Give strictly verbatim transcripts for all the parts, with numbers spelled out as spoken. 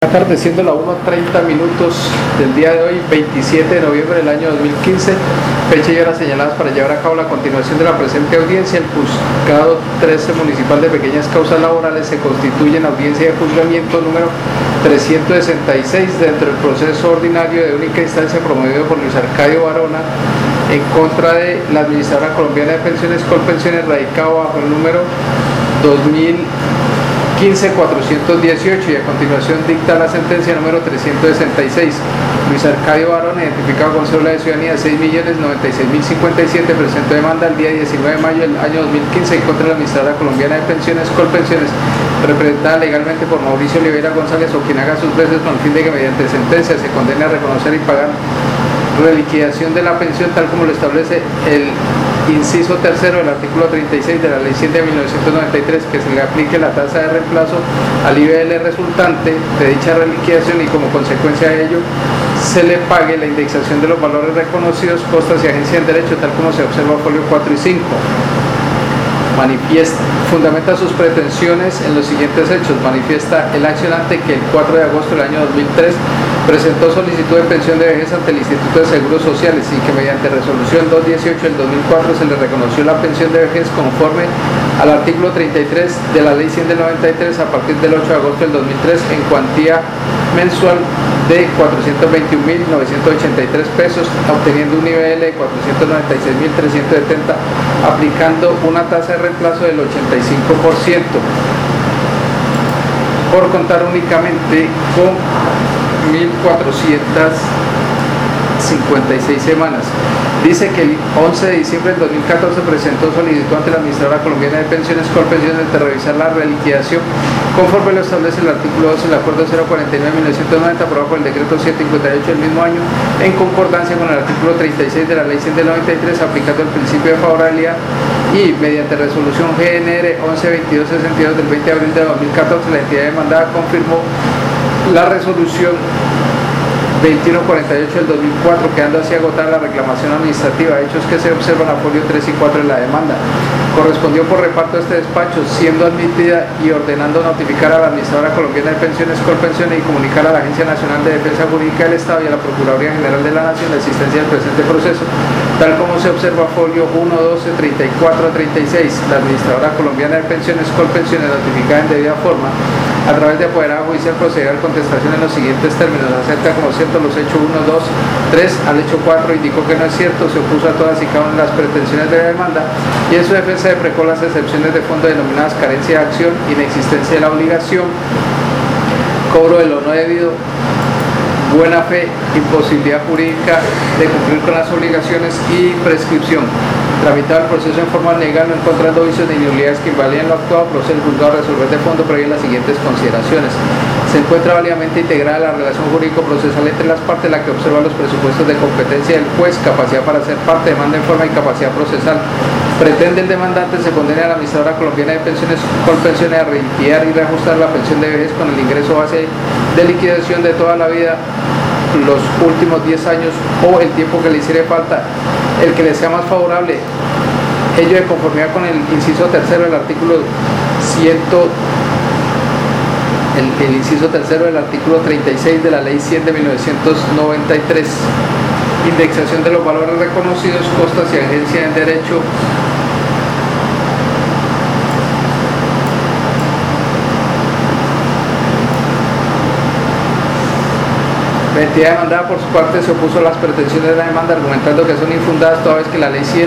Atardeciendo la una treinta minutos del día de hoy, veintisiete de noviembre del año dos mil quince, fecha y horas señaladas para llevar a cabo la continuación de la presente audiencia. El juzgado trece municipal de pequeñas causas laborales se constituye en audiencia de juzgamiento número trescientos sesenta y seis dentro del proceso ordinario de única instancia promovido por Luis Arcadio Barona en contra de la Administradora Colombiana de Pensiones Colpensiones, radicado bajo el número dos mil quince cuatrocientos dieciocho, y a continuación dicta la sentencia número trescientos sesenta y seis. Luis Arcadio Barona, identificado con cédula de ciudadanía seis millones noventa y seis mil cincuenta y siete, presentó demanda el día diecinueve de mayo del año dos mil quince en contra de la Administradora Colombiana de Pensiones Colpensiones, representada legalmente por Mauricio Oliveira González, o quien haga sus veces, con el fin de que mediante sentencia se condene a reconocer y pagar reliquidación de la pensión tal como lo establece el inciso tercero del artículo treinta y seis de la ley cien de mil novecientos noventa y tres, que se le aplique la tasa de reemplazo al I V L resultante de dicha reliquidación y como consecuencia de ello se le pague la indexación de los valores reconocidos, costas y agencia en derecho, tal como se observa en folio cuatro y cinco. Manifiesta, fundamenta sus pretensiones en los siguientes hechos. Manifiesta el accionante que el cuatro de agosto del año dos mil tres presentó solicitud de pensión de vejez ante el Instituto de Seguros Sociales y que mediante resolución doscientos dieciocho del dos mil cuatro se le reconoció la pensión de vejez conforme al artículo treinta y tres de la ley cien del noventa y tres a partir del ocho de agosto del dos mil tres en cuantía mensual de cuatrocientos veintiún mil novecientos ochenta y tres pesos, obteniendo un I V L de cuatrocientos noventa y seis mil trescientos setenta, aplicando una tasa de reemplazo del ochenta y cinco por ciento, por contar únicamente con mil cuatrocientas cincuenta y seis semanas. Dice que el once de diciembre del dos mil catorce presentó solicitud ante la Administradora Colombiana de Pensiones Colpensiones de revisar la reliquidación conforme lo establece el artículo doce del acuerdo cero cuarenta y nueve de mil novecientos noventa, aprobado por el decreto setecientos cincuenta y ocho del mismo año, en concordancia con el artículo treinta y seis de la ley cien del noventa y tres, aplicando el principio de favorabilidad, y mediante resolución G N R once veintidós sesenta y dos del veinte de abril de dos mil catorce, la entidad demandada confirmó la resolución veintiuno cuarenta y ocho del dos mil cuatro, quedando así agotada la reclamación administrativa, hechos que se observan a folio tres y cuatro de la demanda. Correspondió por reparto a este despacho, siendo admitida y ordenando notificar a la Administradora Colombiana de Pensiones Colpensiones y comunicar a la Agencia Nacional de Defensa Jurídica del Estado y a la Procuraduría General de la Nación la existencia del presente proceso, tal como se observa a folio uno, doce, treinta y cuatro a treinta y seis. La Administradora Colombiana de Pensiones Colpensiones, notificada en debida forma a través de apoderado judicial, procederá a contestación en los siguientes términos: acepta como cierto los hechos uno, dos, tres, al hecho cuatro indicó que no es cierto, se opuso a todas y cada una de las pretensiones de la demanda y en su defensa deprecó las excepciones de fondo denominadas carencia de acción, inexistencia de la obligación, cobro de lo no debido, buena fe, imposibilidad jurídica de cumplir con las obligaciones y prescripción. Tramitado el proceso en forma legal, no encontrando vicios ni nulidades que invaliden lo actuado, procede el juzgado a resolver de fondo previo en las siguientes consideraciones. Se encuentra válidamente integrada la relación jurídico-procesal entre las partes, la que observa los presupuestos de competencia del juez, capacidad para ser parte, demanda en forma y capacidad procesal. Pretende el demandante se condene a la Administradora Colombiana de Pensiones Colpensiones a reiniciar y reajustar la pensión de vejez con el ingreso base de liquidación de toda la vida, los últimos diez años o el tiempo que le hiciera falta, el que le sea más favorable, ello de conformidad con el inciso tercero del artículo cien, el, el inciso tercero del artículo treinta y seis de la ley cien de mil novecientos noventa y tres, indexación de los valores reconocidos, costas y agencia en derecho. La entidad demandada por su parte se opuso a las pretensiones de la demanda, argumentando que son infundadas toda vez que la ley cien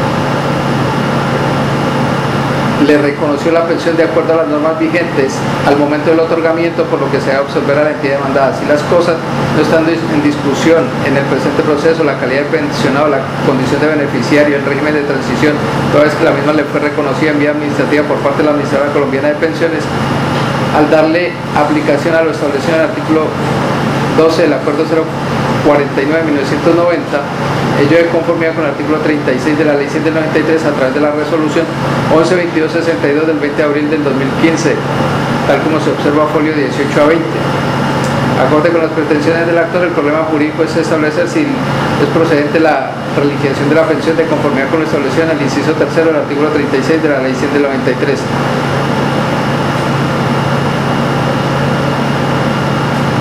le reconoció la pensión de acuerdo a las normas vigentes al momento del otorgamiento, por lo que se debe absolver a la entidad demandada. Si las cosas no están en discusión en el presente proceso, la calidad de pensionado, la condición de beneficiario, el régimen de transición, toda vez que la misma le fue reconocida en vía administrativa por parte de la Administradora Colombiana de Pensiones, al darle aplicación a lo establecido en el artículo doce del acuerdo cero cuarenta y nueve de mil novecientos noventa, ello de conformidad con el artículo treinta y seis de la ley cien del noventa y tres a través de la resolución once veintidós sesenta y dos del veinte de abril del dos mil quince, tal como se observa a folio dieciocho a veinte. Acorde con las pretensiones del actor, el problema jurídico es establecer si es procedente la reliquidación de la pensión de conformidad con lo establecido en el inciso tercero del artículo treinta y seis de la ley cien del noventa y tres.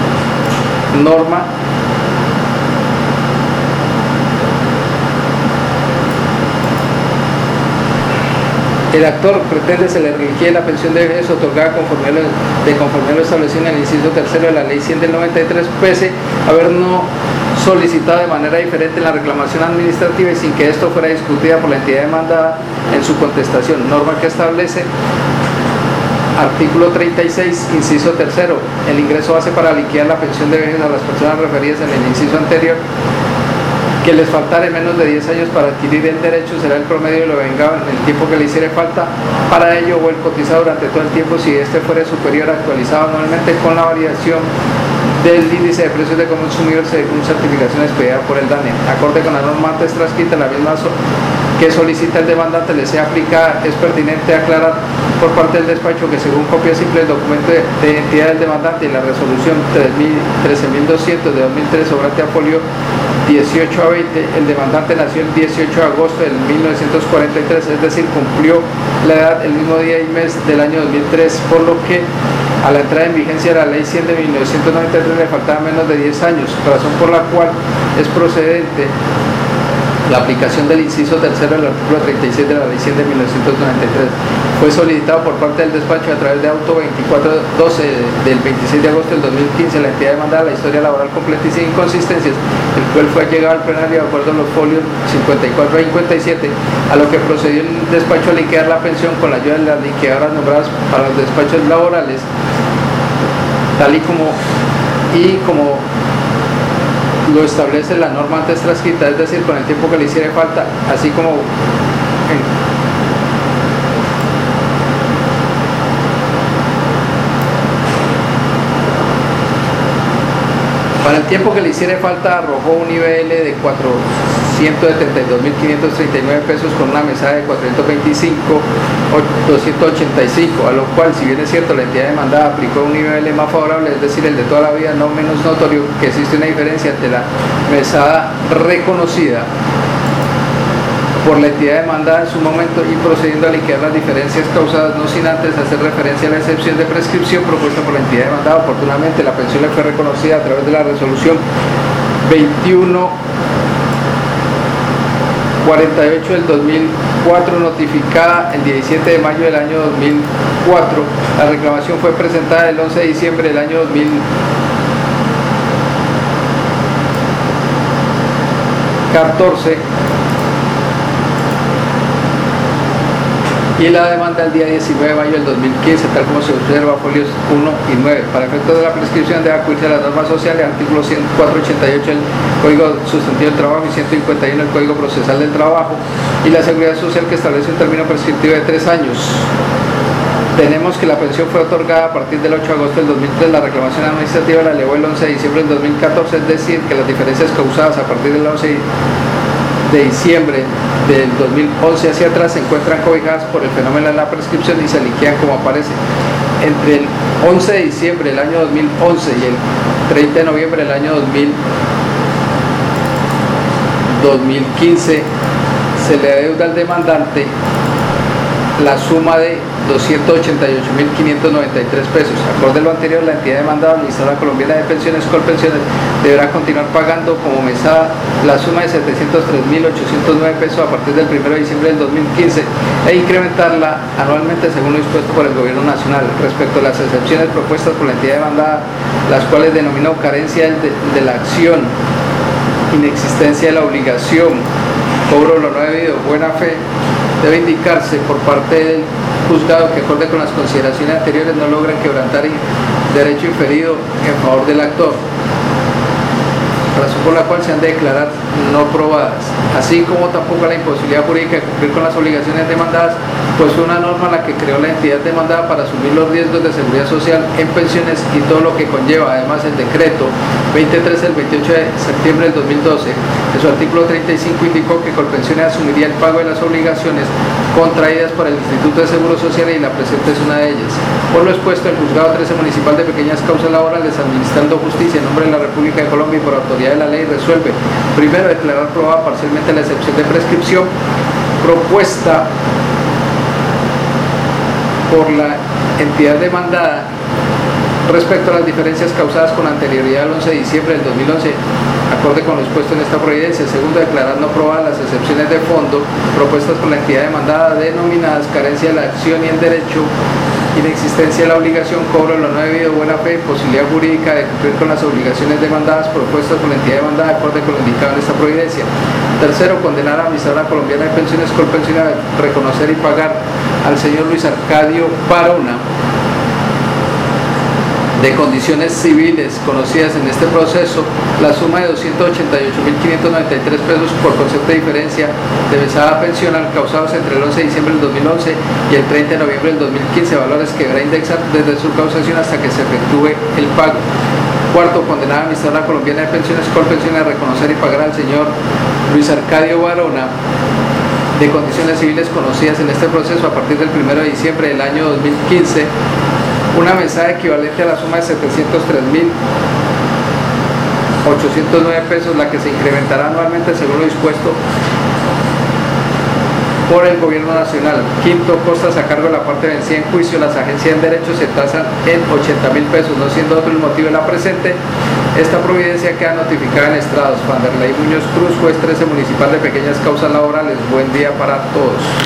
norma el actor pretende se le requiere la pensión de vejez otorgada conforme a lo, de conforme a lo establecido en el inciso tercero de la ley cien del noventa y tres, pese a haber no solicitado de manera diferente la reclamación administrativa y sin que esto fuera discutida por la entidad demandada en su contestación, norma que establece artículo treinta y seis, inciso tercero, el ingreso base para liquidar la pensión de vejez a las personas referidas en el inciso anterior que les faltare menos de diez años para adquirir el derecho será el promedio de lo vengado en el tiempo que le hiciere falta para ello o el cotizado durante todo el tiempo si este fuere superior actualizado anualmente con la variación del índice de precios de consumidor según certificación expedida por el DANE. Acorde con la norma antes transcrita, la misma so que solicita el demandante le sea aplicada, es pertinente aclarar por parte del despacho que según copia simple del documento de, de identidad del demandante y la resolución trece mil doscientos de dos mil tres obrante a folio dieciocho a veinte, el demandante nació el dieciocho de agosto de mil novecientos cuarenta y tres, es decir, cumplió la edad el mismo día y mes del año dos mil tres, por lo que a la entrada en vigencia de la ley cien de mil novecientos noventa y tres le faltaban menos de diez años, razón por la cual es procedente la aplicación del inciso tercero del artículo treinta y seis de la ley cien de mil novecientos noventa y tres. Fue solicitado por parte del despacho a través de auto veinticuatro doce del veintiséis de agosto del dos mil quince la entidad demandada la historia laboral completa y sin inconsistencias, el cual fue llegado al plenario de acuerdo a los folios cincuenta y cuatro a cincuenta y siete, a lo que procedió el despacho a liquidar la pensión con la ayuda de las liquidadoras nombradas para los despachos laborales, tal y como y como lo establece la norma antes transcrita, es decir, con el tiempo que le hiciera falta, así como en, para el tiempo que le hiciera falta arrojó un I V L de cuatrocientos setenta y dos mil quinientos treinta y nueve pesos con una mesada de cuatrocientos veinticinco mil doscientos ochenta y cinco, a lo cual, si bien es cierto, la entidad demandada aplicó un I V L más favorable, es decir, el de toda la vida, no menos notorio que existe una diferencia entre la mesada reconocida por la entidad demandada en su momento y procediendo a liquidar las diferencias causadas, no sin antes hacer referencia a la excepción de prescripción propuesta por la entidad demandada. Oportunamente la pensión le fue reconocida a través de la resolución veintiuno cuarenta y ocho del dos mil cuatro, notificada el diecisiete de mayo del año dos mil cuatro. La reclamación fue presentada el once de diciembre del año dos mil catorce y la demanda el día diecinueve de mayo del dos mil quince, tal como se observa folios uno y nueve. Para efectos de la prescripción debe acudirse a las normas sociales, artículo cuatrocientos ochenta y ocho del Código Sustantivo del Trabajo y ciento cincuenta y uno del Código Procesal del Trabajo, y la Seguridad Social, que establece un término prescriptivo de tres años. Tenemos que la pensión fue otorgada a partir del ocho de agosto del dos mil tres, la reclamación administrativa la elevó el once de diciembre del dos mil catorce, es decir, que las diferencias causadas a partir del once de diciembre del dos mil once hacia atrás se encuentran cobijadas por el fenómeno de la prescripción y se liquidan como aparece. Entre el once de diciembre del año dos mil once y el treinta de noviembre del año dos mil quince se le adeuda al demandante la suma de doscientos ochenta y ocho mil quinientos noventa y tres pesos. Acorde a lo anterior, la entidad demandada, Administradora Colombiana de Pensiones, Colpensiones, deberá continuar pagando como mesada la suma de setecientos tres mil ochocientos nueve pesos a partir del primero de diciembre del dos mil quince e incrementarla anualmente según lo dispuesto por el Gobierno Nacional. Respecto a las excepciones propuestas por la entidad demandada, las cuales denominó carencia de, de la acción, inexistencia de la obligación, cobro lo no debido, buena fe, debe indicarse por parte del juzgado que, acorde con las consideraciones anteriores, no logran quebrantar derecho inferido en favor del actor, razón por la cual se han de declarar no probadas, así como tampoco la imposibilidad jurídica de cumplir con las obligaciones demandadas, pues fue una norma la que creó la entidad demandada para asumir los riesgos de seguridad social en pensiones y todo lo que conlleva. Además, el decreto veintitrés del veintiocho de septiembre del dos mil doce, en su artículo treinta y cinco, indicó que Colpensiones asumiría el pago de las obligaciones contraídas por el Instituto de Seguro Social y la presente es una de ellas. Por lo expuesto, el Juzgado trece Municipal de Pequeñas Causas Laborales, administrando justicia en nombre de la República de Colombia y por autoridad de la ley, resuelve: primero, declarar probada parcialmente la excepción de prescripción propuesta por la entidad demandada Respecto a las diferencias causadas con anterioridad al once de diciembre del dos mil once, acorde con lo expuesto en esta providencia. Segundo, declarar no probadas las excepciones de fondo propuestas por la entidad demandada denominadas carencia de la acción y el derecho, inexistencia de la obligación, cobro de lo no debido, buena fe, posibilidad jurídica de cumplir con las obligaciones demandadas propuestas por la entidad demandada acorde con lo indicado en esta providencia. Tercero, condenar a la Administradora Colombiana de Pensiones Colpensiones a reconocer y pagar al señor Luis Arcadio Barona, de condiciones civiles conocidas en este proceso, la suma de doscientos ochenta y ocho mil quinientos noventa y tres pesos por concepto de diferencia de mesada pensional causados entre el once de diciembre del dos mil once y el treinta de noviembre del dos mil quince, valores que deberá indexar desde su causación hasta que se efectúe el pago. Cuarto, condenar a la Administradora Colombiana de Pensiones Colpensiones a reconocer y pagar al señor Luis Arcadio Barona, de condiciones civiles conocidas en este proceso a partir del primero de diciembre del año dos mil quince, una mesada equivalente a la suma de setecientos tres mil ochocientos nueve pesos, la que se incrementará anualmente según lo dispuesto por el Gobierno Nacional. Quinto, costas a cargo de la parte vencida en juicio. Las agencias en derecho se tasan en ochenta mil pesos, no siendo otro el motivo de la presente. Esta providencia queda notificada en estrados. Vanderlei Muñoz Cruz, juez trece municipal de pequeñas causas laborales. Buen día para todos.